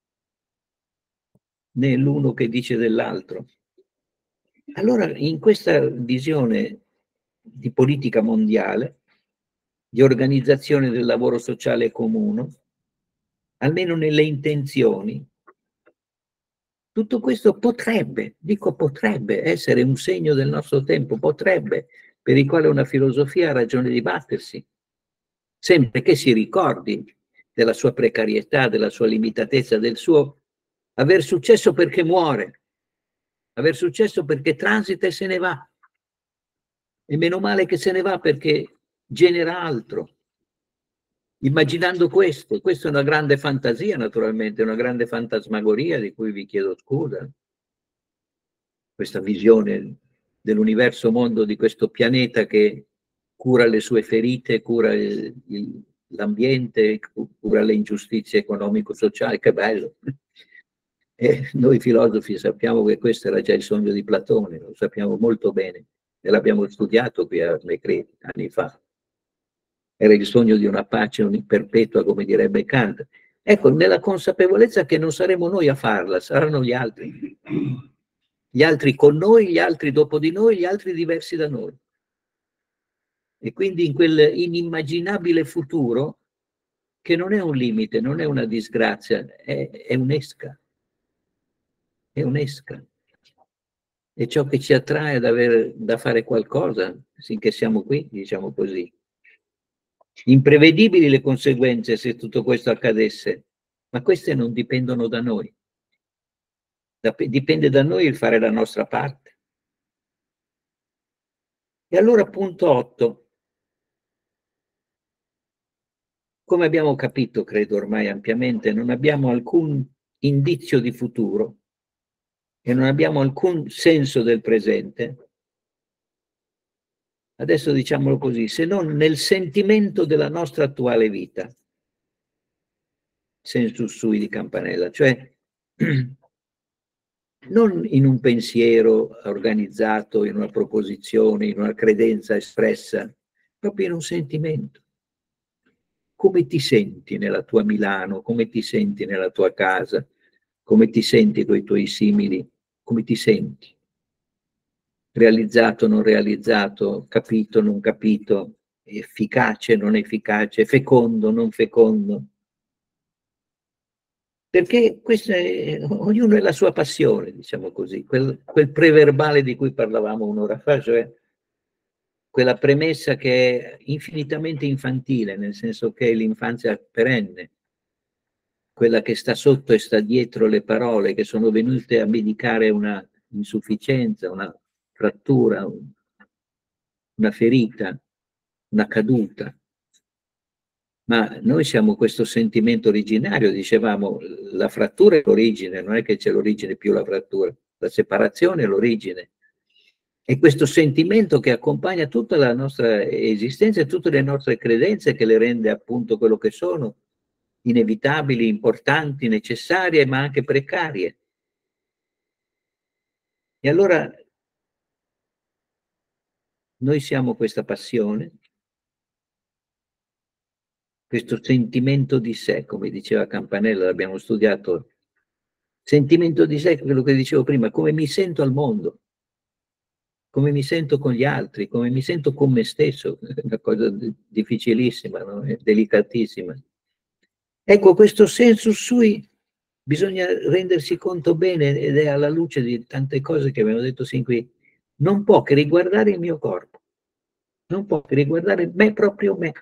né l'uno che dice dell'altro. Allora, in questa visione di politica mondiale, di organizzazione del lavoro sociale comune, almeno nelle intenzioni, Tutto questo potrebbe, dico potrebbe, essere un segno del nostro tempo, potrebbe, per il quale una filosofia ha ragione di battersi, sempre che si ricordi della sua precarietà, della sua limitatezza, del suo aver successo perché muore, aver successo perché transita e se ne va. E meno male che se ne va perché genera altro. Immaginando questo, questa è una grande fantasia naturalmente, una grande fantasmagoria di cui vi chiedo scusa. Questa visione dell'universo mondo di questo pianeta che cura le sue ferite, cura l'ambiente, cura le ingiustizie economico-sociali, che bello. E noi filosofi sappiamo che questo era già il sogno di Platone, lo sappiamo molto bene, e l'abbiamo studiato qui a Mecreti anni fa. Era il sogno di una pace perpetua, come direbbe Kant. Ecco, nella consapevolezza che non saremo noi a farla, saranno gli altri. Gli altri con noi, gli altri dopo di noi, gli altri diversi da noi. E quindi in quel inimmaginabile futuro, che non è un limite, non è una disgrazia, è un'esca. È un'esca. È ciò che ci attrae ad avere da fare qualcosa, finché siamo qui, diciamo così. Imprevedibili le conseguenze se tutto questo accadesse, ma queste non dipendono da noi. Dipende da noi il fare la nostra parte. E allora, punto 8. Come abbiamo capito, credo ormai ampiamente, non abbiamo alcun indizio di futuro e non abbiamo alcun senso del presente. Adesso diciamolo così, se non nel sentimento della nostra attuale vita. Sensus sui di Campanella, cioè non in un pensiero organizzato, in una proposizione, in una credenza espressa, proprio in un sentimento. Come ti senti nella tua Milano, come ti senti nella tua casa, come ti senti con i tuoi simili, come ti senti? Realizzato, non realizzato, capito, non capito, efficace, non efficace, fecondo, non fecondo. Perché ognuno è la sua passione, diciamo così, quel preverbale di cui parlavamo un'ora fa, cioè quella premessa che è infinitamente infantile, nel senso che è l'infanzia perenne, quella che sta sotto e sta dietro le parole che sono venute a medicare una insufficienza, una frattura, una ferita, una caduta. Ma noi siamo questo sentimento originario, dicevamo, la frattura è l'origine, non è che c'è l'origine più la frattura, la separazione è l'origine. È questo sentimento che accompagna tutta la nostra esistenza e tutte le nostre credenze che le rende appunto quello che sono, inevitabili, importanti, necessarie, ma anche precarie. E allora noi siamo questa passione, questo sentimento di sé, come diceva Campanella, l'abbiamo studiato. Sentimento di sé, quello che dicevo prima, come mi sento al mondo, come mi sento con gli altri, come mi sento con me stesso, è una cosa difficilissima, no? È delicatissima. Ecco, questo sensus sui bisogna rendersi conto bene, ed è alla luce di tante cose che abbiamo detto sin qui, non può che riguardare il mio corpo, non può che riguardare me, proprio me.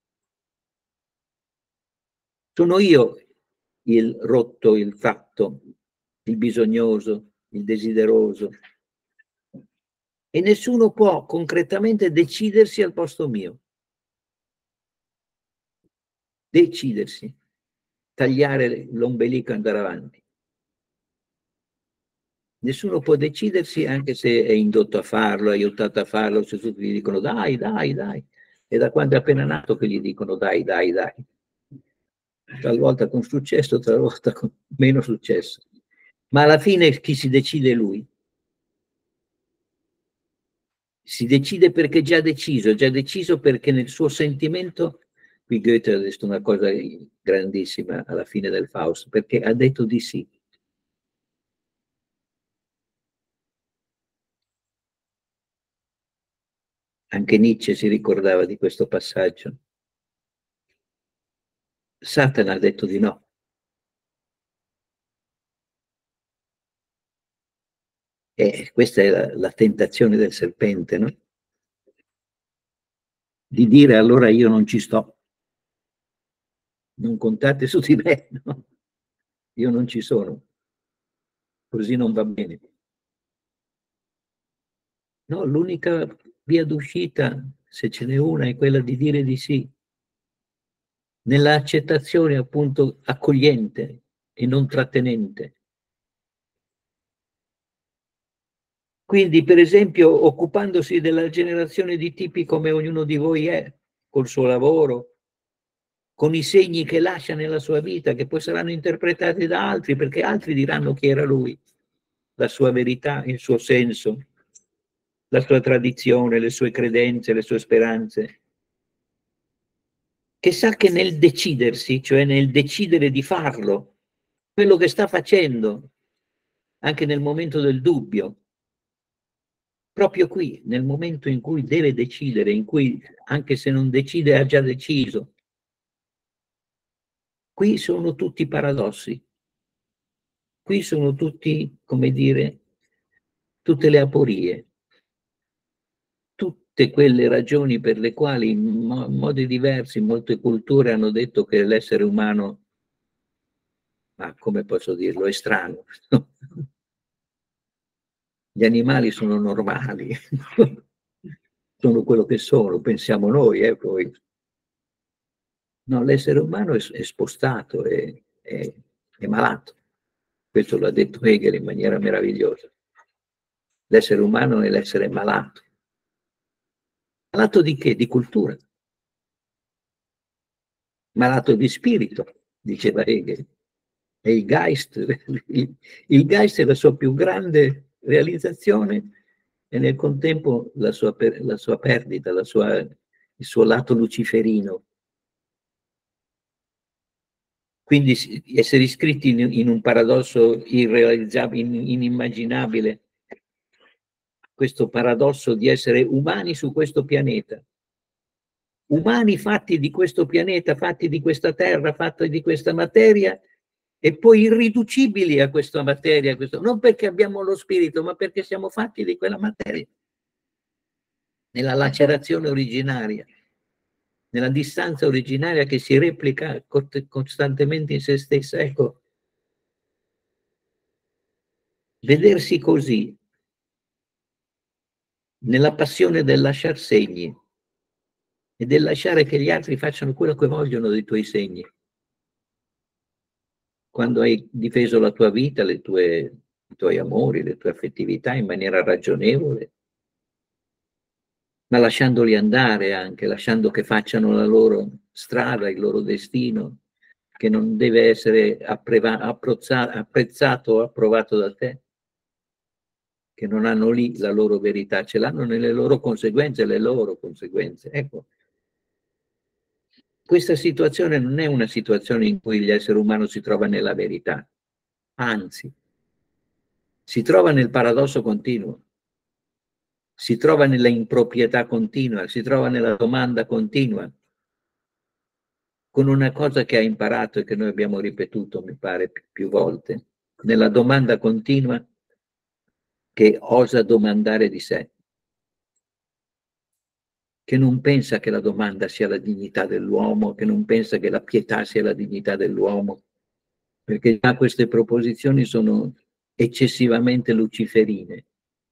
Sono io il rotto, il fatto, il bisognoso, il desideroso. E nessuno può concretamente decidersi al posto mio. Decidersi, tagliare l'ombelico e andare avanti. Nessuno può decidersi anche se è indotto a farlo, è aiutato a farlo, se tutti gli dicono dai, dai, dai. E da quando è appena nato che gli dicono dai, dai, dai. Talvolta con successo, talvolta con meno successo. Ma alla fine chi si decide è lui. Si decide perché è già deciso perché nel suo sentimento, qui Goethe ha detto una cosa grandissima alla fine del Faust, perché ha detto di sì. Anche Nietzsche si ricordava di questo passaggio. Satana ha detto di no. E questa è la tentazione del serpente, no? Di dire allora io non ci sto, non contate su di me, no? Io non ci sono, così non va bene. No, l'unica via d'uscita, se ce n'è una, è quella di dire di sì, nella accettazione appunto accogliente e non trattenente. Quindi, per esempio, occupandosi della generazione di tipi come ognuno di voi è, col suo lavoro, con i segni che lascia nella sua vita, che poi saranno interpretati da altri, perché altri diranno chi era lui, la sua verità, il suo senso, la sua tradizione, le sue credenze, le sue speranze. Che sa che nel decidersi, cioè nel decidere di farlo, quello che sta facendo, anche nel momento del dubbio, proprio qui, nel momento in cui deve decidere, in cui anche se non decide ha già deciso, qui sono tutti paradossi, qui sono tutti, come dire, tutte le aporie, tutte quelle ragioni per le quali in modi diversi molte culture hanno detto che l'essere umano, ma come posso dirlo, è strano. Gli animali sono normali, sono quello che sono, pensiamo noi, poi. No, l'essere umano è spostato, è malato. Questo l'ha detto Hegel in maniera meravigliosa. L'essere umano è l'essere malato. Malato di che? Di cultura. Malato di spirito, diceva Hegel. E il Geist, il Geist è la sua più grande realizzazione e nel contempo la sua perdita, il suo lato luciferino. Quindi essere iscritti in un paradosso irrealizzabile, inimmaginabile, questo paradosso di essere umani su questo pianeta, umani fatti di questo pianeta, fatti di questa terra, fatti di questa materia, e poi irriducibili a questa materia, non perché abbiamo lo spirito, ma perché siamo fatti di quella materia, nella lacerazione originaria, nella distanza originaria che si replica costantemente in se stessa. Ecco, vedersi così, nella passione del lasciar segni e del lasciare che gli altri facciano quello che vogliono dei tuoi segni. Quando hai difeso la tua vita, i tuoi amori, le tue affettività in maniera ragionevole, ma lasciandoli andare anche, lasciando che facciano la loro strada, il loro destino, che non deve essere apprezzato o approvato da te, che non hanno lì la loro verità, ce l'hanno nelle loro conseguenze, le loro conseguenze. Ecco, questa situazione non è una situazione in cui l'essere umano si trova nella verità, anzi, si trova nel paradosso continuo, si trova nella improprietà continua, si trova nella domanda continua, con una cosa che ha imparato e che noi abbiamo ripetuto, mi pare, più volte, nella domanda continua che osa domandare di sé, che non pensa che la domanda sia la dignità dell'uomo, che non pensa che la pietà sia la dignità dell'uomo, perché già queste proposizioni sono eccessivamente luciferine.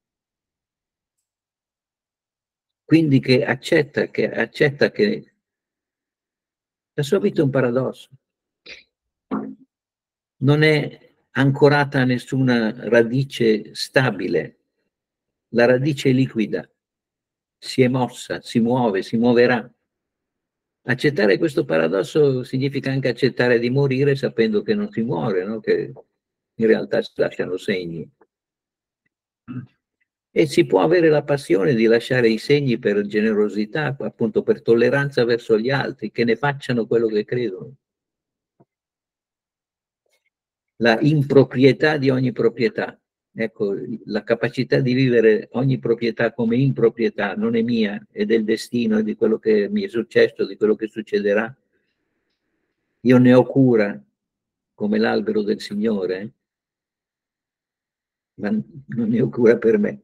Quindi che accetta che la sua vita è un paradosso, non è ancorata a nessuna radice stabile, la radice è liquida, si è mossa, si muove, si muoverà. Accettare questo paradosso significa anche accettare di morire sapendo che non si muore, no? Che in realtà si lasciano segni. E si può avere la passione di lasciare i segni per generosità, appunto per tolleranza verso gli altri, che ne facciano quello che credono. La improprietà di ogni proprietà. Ecco, la capacità di vivere ogni proprietà come improprietà, non è mia, è del destino, è di quello che mi è successo, di quello che succederà. Io ne ho cura, come l'albero del Signore, ma non ne ho cura per me.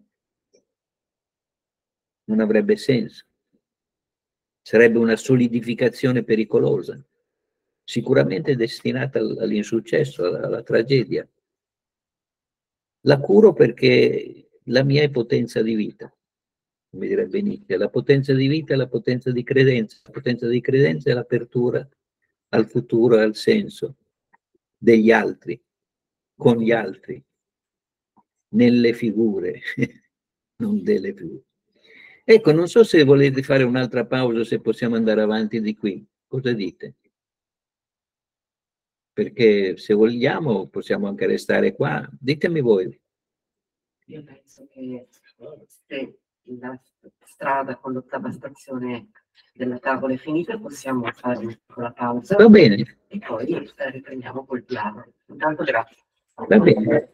Non avrebbe senso. Sarebbe una solidificazione pericolosa, sicuramente destinata all'insuccesso, alla tragedia. La curo perché la mia è potenza di vita, come direbbe Nietzsche. La potenza di vita è la potenza di credenza. La potenza di credenza è l'apertura al futuro e al senso degli altri, con gli altri, nelle figure, non delle figure. Ecco, non so se volete fare un'altra pausa, se possiamo andare avanti di qui. Cosa dite? Perché se vogliamo possiamo anche restare qua. Ditemi voi. Io penso che se la strada con l'ottava stazione della tavola è finita, possiamo fare una piccola pausa. Va bene. E poi riprendiamo col piano. Intanto grazie. Va bene.